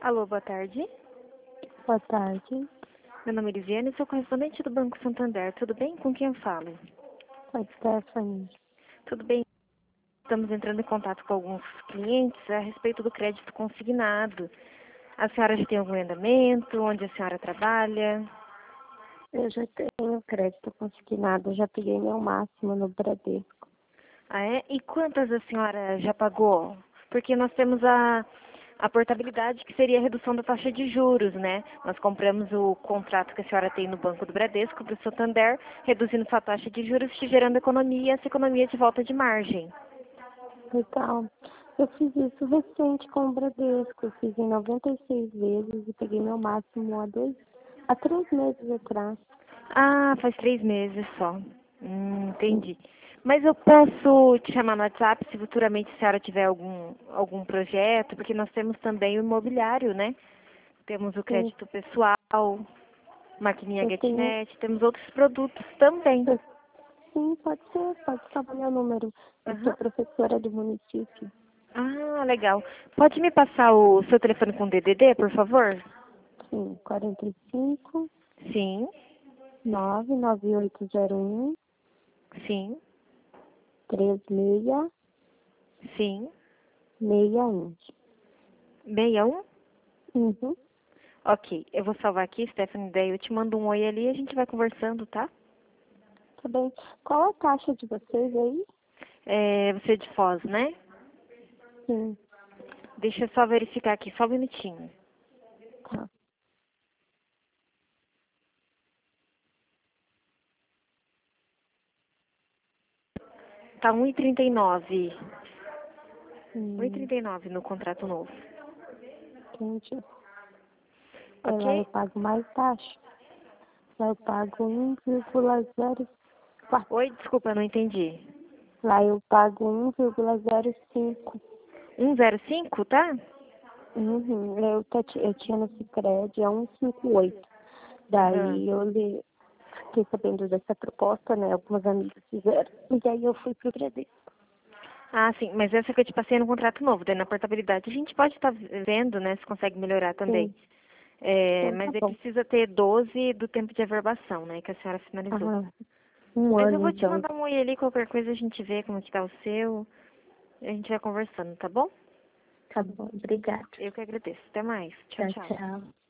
Alô, boa tarde. Boa tarde. Meu nome é Lisiane, sou correspondente do Banco Santander. Tudo bem? Com quem eu falo? Oi, Stephanie. Tudo bem? Estamos entrando em contato com alguns clientes a respeito do crédito consignado. A senhora já tem algum andamento? Onde a senhora trabalha? Eu já tenho crédito consignado, já peguei meu máximo no Bradesco. Ah, é? E quantas a senhora já pagou? Porque nós temos a portabilidade, que seria a redução da taxa de juros, né? Nós compramos o contrato que a senhora tem no Banco do Bradesco para o Santander, reduzindo sua taxa de juros, te gerando economia e essa economia de volta de margem. Legal. Eu fiz isso recente com o Bradesco. Eu fiz em 96 vezes e peguei meu máximo há 3 meses atrás. Ah, faz 3 meses só. Entendi. Mas eu posso te chamar no WhatsApp se futuramente a senhora tiver algum projeto, porque nós temos também o imobiliário, né? Temos o Sim, crédito pessoal, maquininha eu tenho. GetNet, temos outros produtos também. Sim, pode ser, pode salvar meu número. Eu sou Aham. professora do município. Ah, legal. Pode me passar o seu telefone com DDD, por favor? Sim, 45 Sim, 99801 sim, 3661. sim. 61? Uhum. Ok, eu vou salvar aqui, Stephanie, daí eu te mando um oi ali e a gente vai conversando, tá? Tá bem. Qual a taxa de vocês aí? Você é de Foz, né? Sim, Deixa eu só verificar aqui, só um minutinho. tá. Tá 1,39. Hum, 1,39 no contrato novo. entendi. Lá eu Ok? pago mais taxa. Lá eu pago 1,04. Oi, desculpa, eu não entendi. Lá eu pago 1,05. 1,05, tá? Uhum. Eu tinha no Sicredi a 1,58. Aham. Daí fiquei sabendo dessa proposta, né? Algumas amigas fizeram. E aí eu fui pro Bradesco. Ah, sim, mas essa que eu te passei é no contrato novo, daí na portabilidade a gente pode estar vendo, né, se consegue melhorar também. Sim, então tá Mas aí bom. precisa ter 12 do tempo de averbação, né, que a senhora finalizou. Ah, um Mas eu ano vou te então. mandar um oi ali, qualquer coisa a gente vê como que tá o seu, e a gente vai conversando, tá bom? Tá bom, obrigada. Eu que agradeço. Até mais. Tchau, Tchau, tchau. tchau.